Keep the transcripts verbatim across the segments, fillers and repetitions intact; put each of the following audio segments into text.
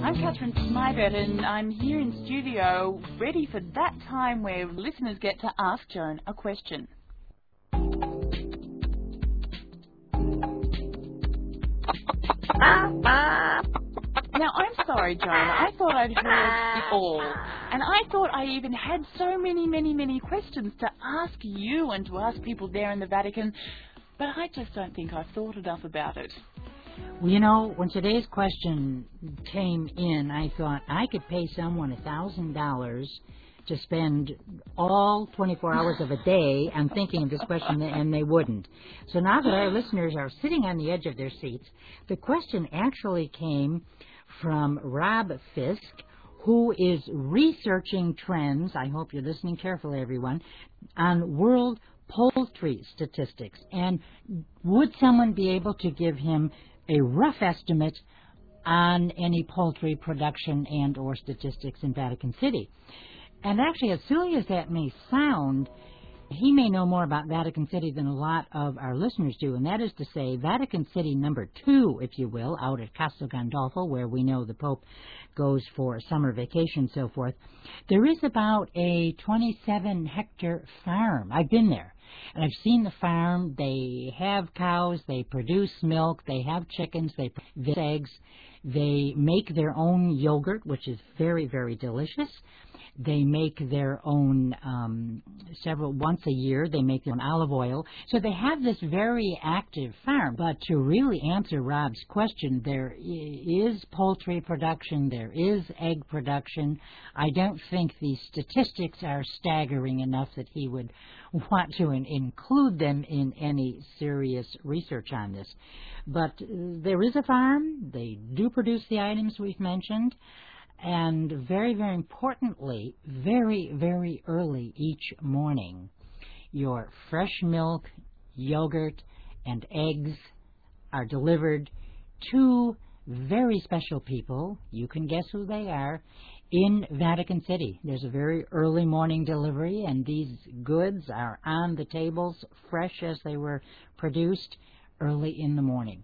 I'm Catherine Smybert, and I'm here in studio, ready for that time where listeners get to ask Joan a question. Now, I'm sorry, Joan. I thought I'd heard it all. And I thought I even had so many, many, many questions to ask you and to ask people there in the Vatican, but I just don't think I've thought enough about it. Well, you know, when today's question came in, I thought I could pay someone a thousand dollars to spend all twenty-four hours of a day on thinking of this question, and they wouldn't. So now that our listeners are sitting on the edge of their seats, the question actually came from Rob Fisk, who is researching trends, I hope you're listening carefully, everyone, on world poultry statistics. And would someone be able to give him a rough estimate on any poultry production and or statistics in Vatican City? And actually, as silly as that may sound, he may know more about Vatican City than a lot of our listeners do, and that is to say Vatican City number two, if you will, out at Castel Gandolfo, where we know the Pope goes for summer vacation and so forth. There is about a twenty-seven hectare farm. I've been there, and I've seen the farm. They have cows, they produce milk, they have chickens, they produce eggs, they make their own yogurt, which is very, very delicious. They make their own um, several, once a year, they make their own olive oil. So they have this very active farm. But to really answer Rob's question, there is poultry production, there is egg production. I don't think the statistics are staggering enough that he would want to in- include them in any serious research on this. But uh, there is a farm. They do produce the items we've mentioned. And very, very importantly, very, very early each morning, your fresh milk, yogurt, and eggs are delivered to very special people. You can guess who they are, in Vatican City. There's a very early morning delivery, and these goods are on the tables, fresh as they were produced, early in the morning.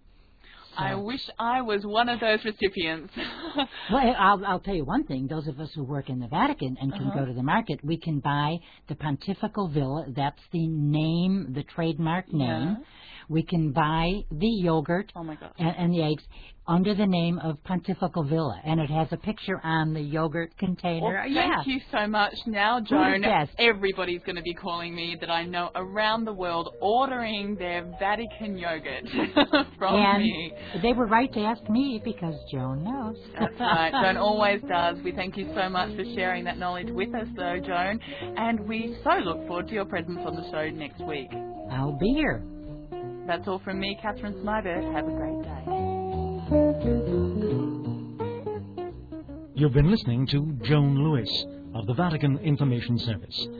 I wish I was one of those recipients. Well, I'll, I'll tell you one thing. Those of us who work in the Vatican and can uh-huh. go to the market, we can buy the Pontifical Villa. That's the name, the trademark name. Yeah. We can buy the yogurt oh my gosh. and, and the eggs under the name of Pontifical Villa, and it has a picture on the yogurt container. Well, thank yeah. you so much. Now, Joan, Yes. everybody's going to be calling me that I know around the world ordering their Vatican yogurt from and me. They were right to ask me because Joan knows. That's right. Joan always does. We thank you so much for sharing that knowledge with us, though, Joan, and we so look forward to your presence on the show next week. I'll be here. That's all from me, Catherine Smybert. Have a great day. You've been listening to Joan Lewis of the Vatican Information Service.